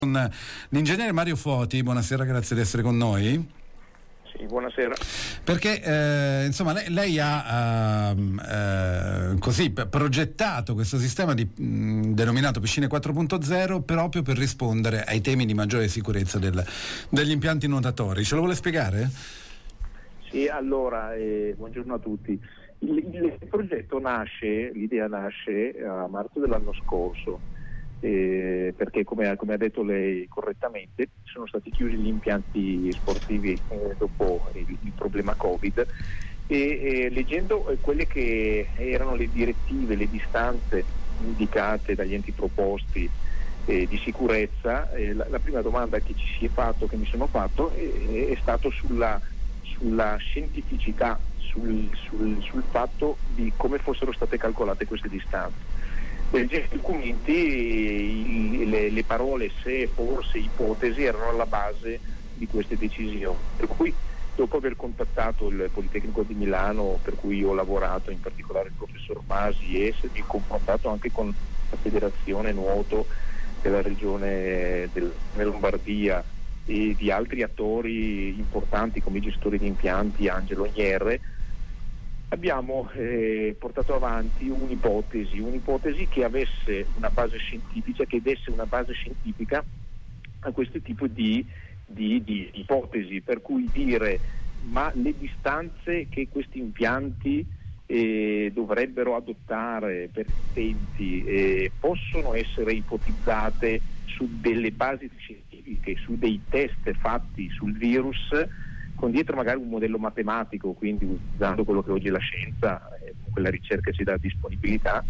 Con l'ingegnere Mario Foti. Buonasera, grazie di essere con noi. Sì, buonasera. Perché insomma lei ha così progettato questo sistema denominato Piscine 4.0 proprio per rispondere ai temi di maggiore sicurezza degli impianti nuotatori. Ce lo vuole spiegare? Sì, allora, buongiorno a tutti. Il progetto l'idea nasce a marzo dell'anno scorso. Perché come ha detto lei correttamente sono stati chiusi gli impianti sportivi dopo il problema Covid e leggendo quelle che erano le direttive, le distanze indicate dagli enti proposti di sicurezza, la prima domanda che mi sono fatto è stato sulla scientificità, sul fatto di come fossero state calcolate queste distanze. Leggendo i documenti, le parole se, forse, ipotesi erano alla base di queste decisioni. Per cui, dopo aver contattato il Politecnico di Milano, per cui ho lavorato, in particolare il professor Masi, e essermi confrontato anche con la Federazione Nuoto della Regione della Lombardia e di altri attori importanti come i gestori di impianti, Angelo Agnierre, abbiamo portato avanti un'ipotesi che avesse una base scientifica, che desse una base scientifica a questo tipo di ipotesi, per cui dire ma le distanze che questi impianti dovrebbero adottare per tempi possono essere ipotizzate su delle basi scientifiche, su dei test fatti sul virus, con dietro magari un modello matematico, quindi usando quello che oggi è la scienza, quella ricerca ci dà disponibilità,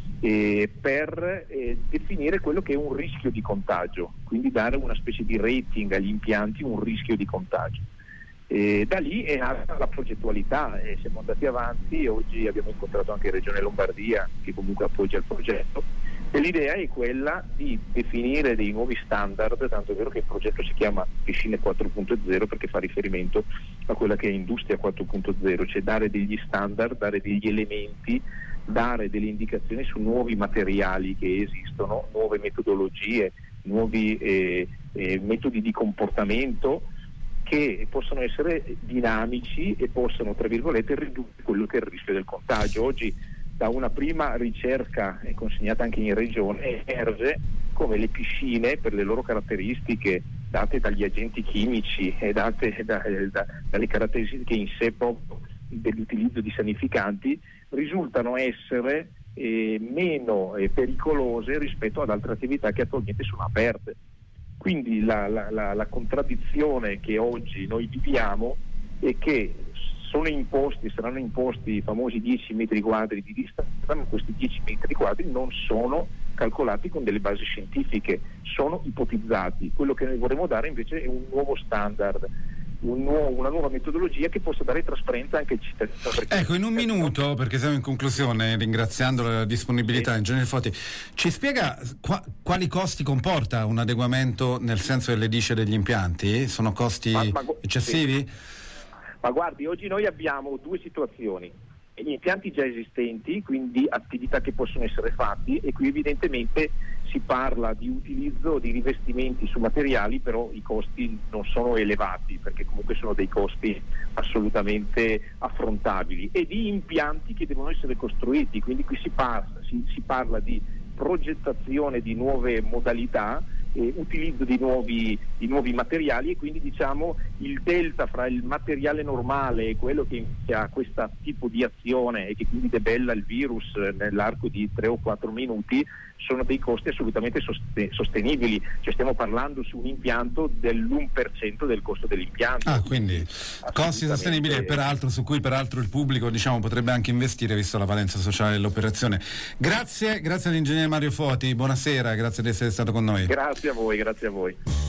per definire quello che è un rischio di contagio, quindi dare una specie di rating agli impianti, un rischio di contagio. Da lì è nata la progettualità, siamo andati avanti e oggi abbiamo incontrato anche Regione Lombardia, che comunque appoggia il progetto, e l'idea è quella di definire dei nuovi standard, tanto è vero che il progetto si chiama Piscine 4.0 perché fa riferimento a quella che è Industria 4.0, cioè dare degli standard, dare degli elementi, dare delle indicazioni su nuovi materiali che esistono, nuove metodologie, nuovi metodi di comportamento che possono essere dinamici e possono, tra virgolette, ridurre quello che è il rischio del contagio. Oggi, da una prima ricerca consegnata anche in regione, emerge come le piscine, per le loro caratteristiche date dagli agenti chimici e date dalle caratteristiche in sé proprio dell'utilizzo di sanificanti, risultano essere meno pericolose rispetto ad altre attività che attualmente sono aperte. Quindi la contraddizione che oggi noi viviamo è che saranno imposti i famosi 10 metri quadri di distanza, ma questi 10 metri quadri non sono calcolati con delle basi scientifiche, sono ipotizzati. Quello che noi vorremmo dare invece è un nuovo standard, una nuova metodologia che possa dare trasparenza anche ai cittadini. Ecco, in un minuto, perché siamo in conclusione, ringraziando la disponibilità, Ingegnere Foti, ci spiega quali costi comporta un adeguamento nel senso delle dice degli impianti? Sono costi eccessivi? Sì. Ma guardi, oggi noi abbiamo due situazioni: gli impianti già esistenti, quindi attività che possono essere fatti, e qui evidentemente si parla di utilizzo di rivestimenti su materiali, però i costi non sono elevati perché comunque sono dei costi assolutamente affrontabili, e di impianti che devono essere costruiti, quindi qui si parla di progettazione di nuove modalità, utilizzo di nuovi materiali, e quindi diciamo il delta fra il materiale normale e quello che ha questo tipo di azione e che quindi debella il virus nell'arco di 3 o 4 minuti sono dei costi assolutamente sostenibili, cioè stiamo parlando su un impianto dell'1% del costo dell'impianto. Quindi costi sostenibili, e peraltro su cui peraltro il pubblico potrebbe anche investire visto la valenza sociale dell'operazione. Grazie all'ingegnere Mario Foti, buonasera, grazie di essere stato con noi. Grazie a voi.